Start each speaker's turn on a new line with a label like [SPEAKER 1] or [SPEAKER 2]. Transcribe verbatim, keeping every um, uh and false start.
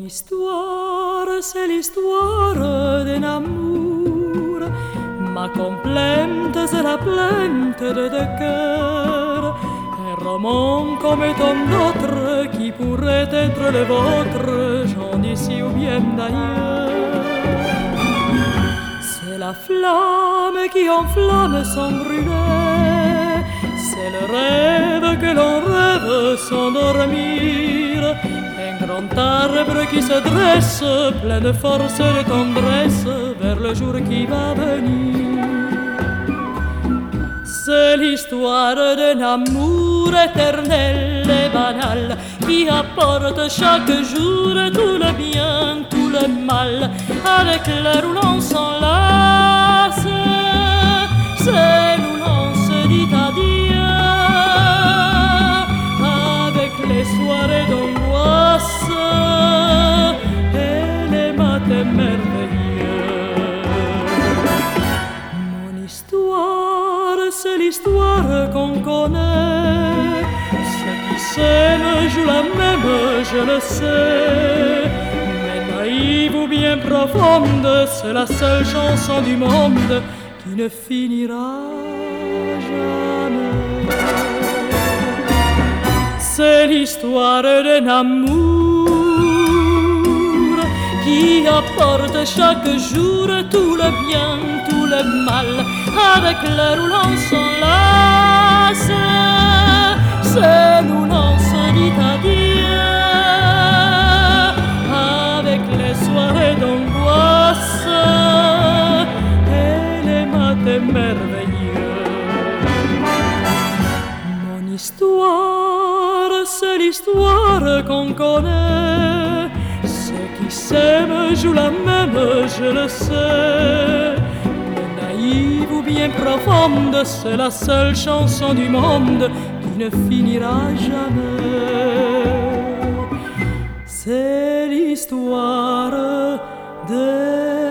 [SPEAKER 1] L'histoire, c'est l'histoire d'un amour. Ma complainte, c'est la plainte de deux cœurs. Un roman comme tant d'autres qui pourrait être le vôtre, j'en d'ici ou bien d'ailleurs. C'est la flamme qui enflamme sans brûler. C'est le rêve que l'on rêve sans dormir. Un grand arbre qui se dresse, plein de force et de tendresse, vers le jour qui va venir. C'est l'histoire d'un amour éternel et banal qui apporte chaque jour tout le bien, tout le mal, avec l'heure où l'on s'enlace. C'est où l'on se dit adieu, avec les soirées d'angoisse et les matins merveilleux. Mon histoire, c'est l'histoire qu'on connaît. Ceux qui s'aiment jouent la même, je le sais. Mais naïve ou bien profonde, c'est la seule chanson du monde qui ne finira jamais. C'est l'histoire d'un amour qui apporte chaque jour tout le bien, tout le mal, avec l'heure où l'on s'enlace. C'est où l'on se dit adieu, avec les soirées d'angoisse et les matins merveilleux. Mon histoire, c'est l'histoire qu'on connaît. Ceux qui s'aiment jouent la même, je le sais. Mais naïve ou bien profonde, c'est la seule chanson du monde qui ne finira jamais. C'est l'histoire de